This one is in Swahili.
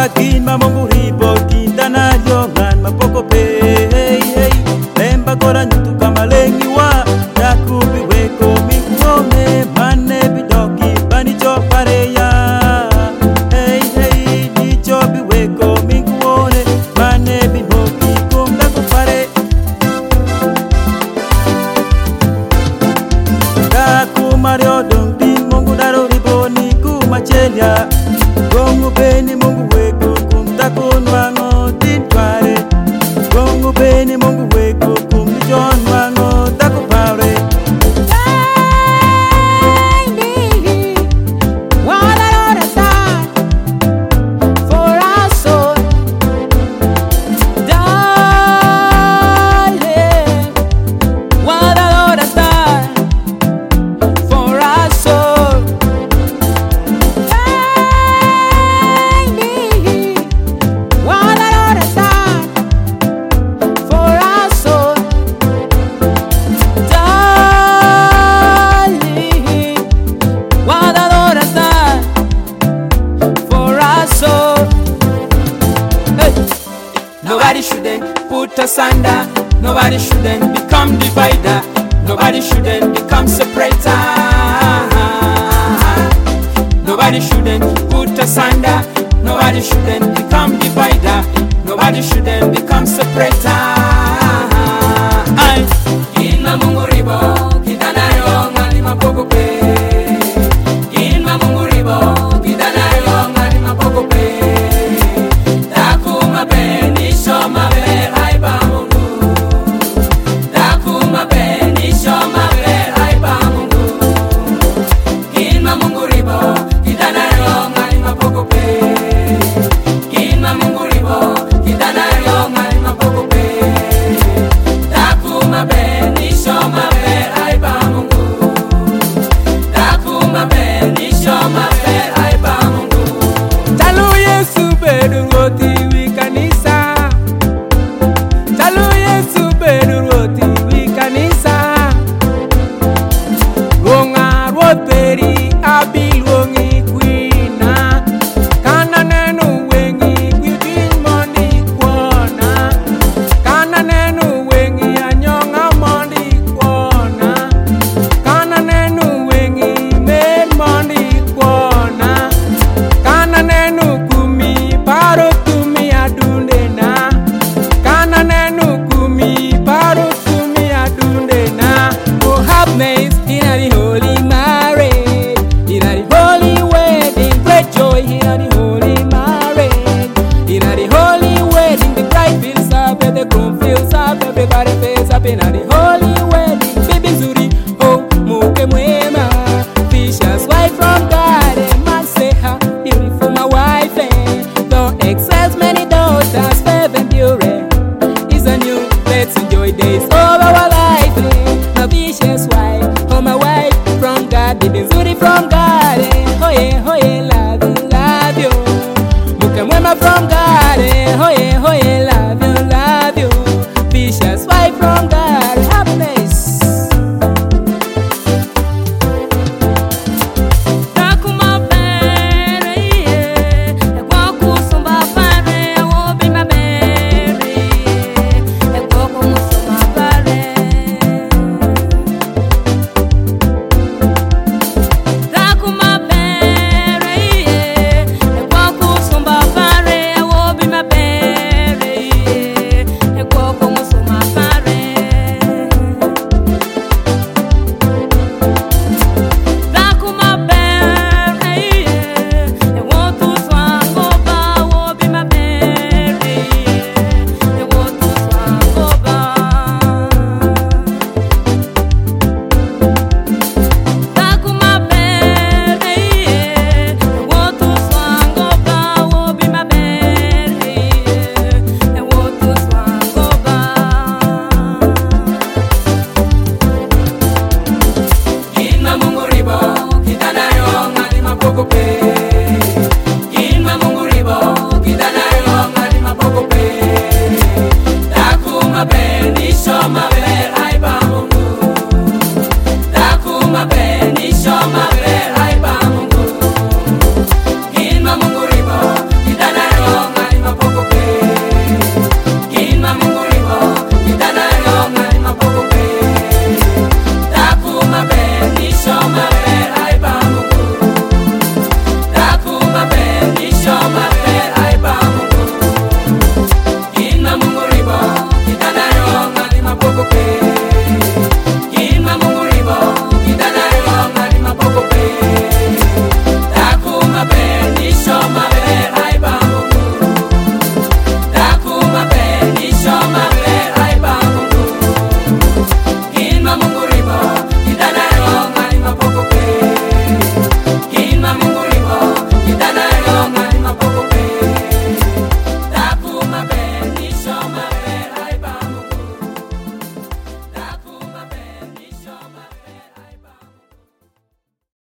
kin mamongu ribo kindana yongan mapoko pe lemba kora nyutu kamalengi wa yakubi weko mikuone mane bidoki bani chopareya di chobi weko mikuone mane bimoki kumda kupare daku mario dong din mongu daro ribo ni kumachelia gongo beni mongu weko kumda kunwango din tware gongo beni mongu weko kumdi jon wango daku pare Nobody shouldn't put us under. Nobody shouldn't become divider. Nobody shouldn't become separator. Nobody shouldn't put us under. Nobody shouldn't become divider. Nobody shouldn't become separator. Inna Mungu ribo, kidana yonga ni mapoko pe. Inna Mungu ribo, kidana yonga ni mapoko pe. Dakuma pe ni shoma pe aiba Mungu. Dakuma pe ni shoma pe aiba Mungu. Inna Mungu ribo, kidana yonga ni mapoko pe. Inna Mungu ribo, kidana yonga ni mapoko pe. Dakuma pe ni shoma pe aiba Mungu. Dakuma pe ni shoma pe aiba Mungu. Chalu Yesu beduroti wikanisa. Chalu Yesu beduroti wikanisa. Ronga roteri abilongi kwina. Kana nenu wengi kwidin mondi kwana. Kana nenu wengi anyonga mondi kwana. Kana nenu wengi men mondi kwana. Kana nenu kumi paro tumi adundena. Kana nenu kumi paro tumi adundena. Oh happiness in a holy marriage, in a holy wedding, great joy in a holy marriage, in a holy wedding. The bride feels up and the groom feels up, everybody feels up in a holy wedding. Baby Zuri, oh muke mwema, Fisher's wife from God, and man say ha, beautiful my wife, don't excess many daughters, faith and beauty is a new. Let's enjoy days of our life. My vicious wife, oh my wife from God, baby Zuri from God, oh yeah, love you, muke mwema from God.